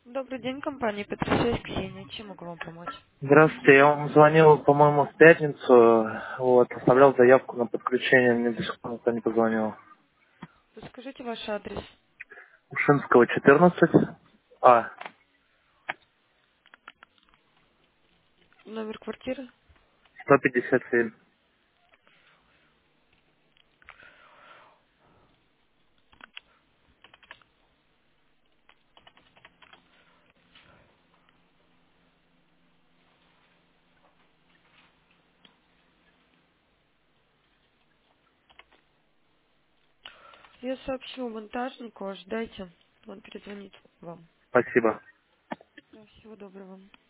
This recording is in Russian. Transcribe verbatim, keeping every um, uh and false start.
Добрый день, компания Петросвязь, Ксения. Чем могу вам помочь? Здравствуйте, я вам звонил, по-моему, в пятницу, вот, оставлял заявку на подключение, мне до сих пор никто не позвонил. Расскажите ваш адрес, Ушинского, четырнадцать, а, номер квартиры. сто пятьдесят семь. Я сообщу монтажнику, ожидайте, он перезвонит вам. Спасибо. Да, всего доброго.